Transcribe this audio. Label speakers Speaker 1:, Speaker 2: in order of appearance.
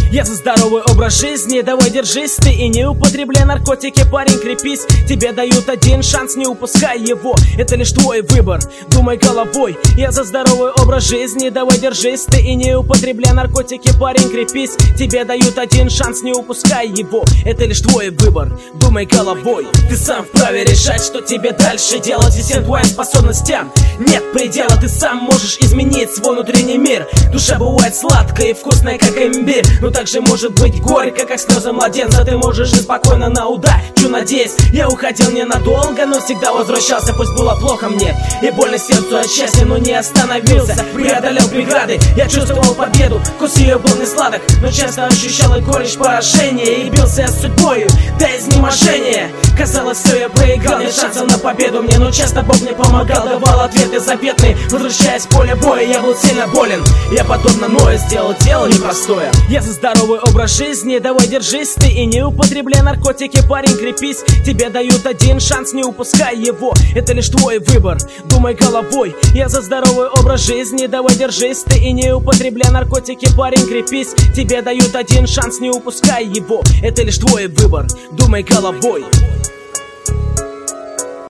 Speaker 1: Я за здоровый образ жизни, давай держись ты и не употребляй наркотики, парень, крепись. Тебе дают один шанс, не упускай его, это лишь твой выбор, думай головой. Я за здоровый образ жизни, давай держись ты и не употребляй наркотики, парень, крепись. Тебе дают один шанс, не упускай его, это лишь твой выбор, думай головой. Ты сам вправе решать, что тебе дальше делать, и всем твоим способностям нет предела. Ты сам можешь изменить свой внутренний мир. Душа бывает сладкая и вкусная, как имбирь, но также может быть горько, как слезы младенца. Ты можешь жить спокойно на удачу, надеюсь. Я уходил ненадолго, но всегда возвращался, пусть было плохо мне и больно сердцу от счастья, но не остановился. Преодолел преграды, я чувствовал победу, вкус ее был не сладок, но часто ощущал и горечь поражения. И бился я с судьбою до изнеможения. Казалось, все я проиграл, нет шансов на победу мне, но часто Бог мне помогал, давал ответы заветные. Возвращаясь в поле боя, я был сильно болен. Я подобно Ною сделал дело непростое. Я за здоровый образ жизни, давай держись ты и не употребляй наркотики, парень, крепись. Тебе дают один шанс, не упускай его, это лишь твой выбор, думай головой. Я за здоровый образ жизни, давай держись ты и не употребляй наркотики, парень, крепись. Тебе дают один шанс, не упускай его, это лишь твой выбор, думай головой.